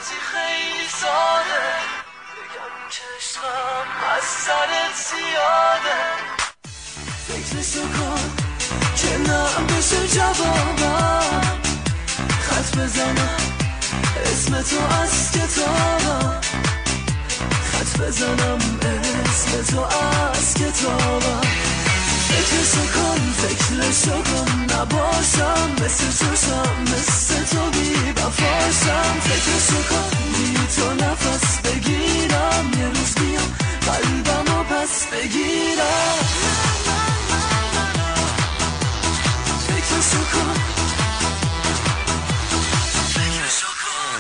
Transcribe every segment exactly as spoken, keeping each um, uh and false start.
بازی خیلی ساده، بگم چشمم از سرت زیاده. فکرشو کن که نم بشه جوابم، خط بزنم اسم تو از کتابم، خط بزنم اسم تو از کتابم. فکرشو کن فکرشو کن نباشم مثل توشم، مثل تو بی وفاشم. فکرشو کن بی تو نفس بگیرم، یه روز بیام قلبمو پس بگیرم. فکرشو کن فکرشو کن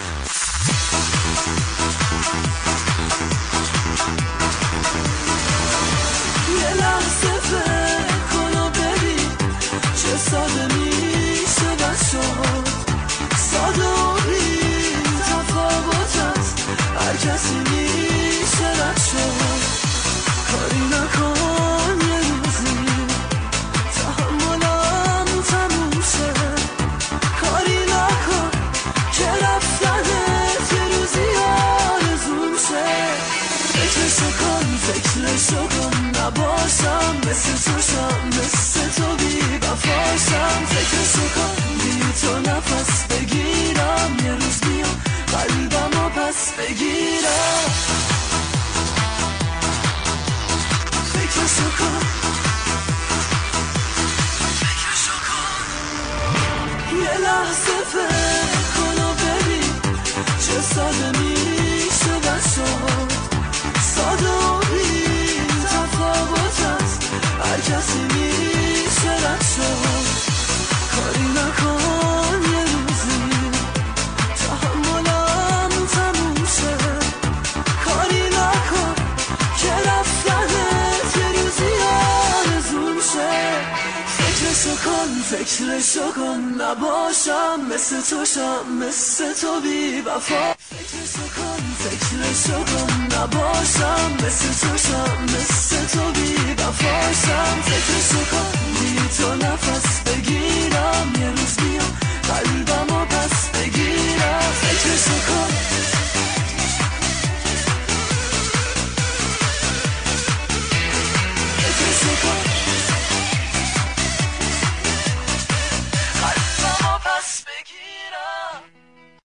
یه لحظه فکر کن و ببین چه ساده میشه بس شد. ساده و بی تفاوت است، هر کسی میشه رد شد. کاری نکن یه روزی تحملم تموم شه، کاری نکن که رفتنت یه روزی آرزوم شه. فکرشو کن فکرشو کن نباشم مثل توشم، مثل تو بی وفاشم. فکرشو کن بی تو نفس بگیرم، یه روز بیام قلبمو پس بگیرم. فکرشو کن فکرشو کن یه لحظه فکر کن و ببین چه ساده میشه بس شد. ساده و بی تفاوت است، هر کسی میشه رد شد. کاری نکن یه روزی تحملم تموم شه، کاری نکن که رفتنت یه روزی آرزوم شه. فکرشو کن فکرشو کن نباشم مثل توشم، مثل تو بی وفا. فکرشو کن فکرشو کن نباشم مثل توشم، مثل تو بی وفاشم. فکرشو کن بی تو نفس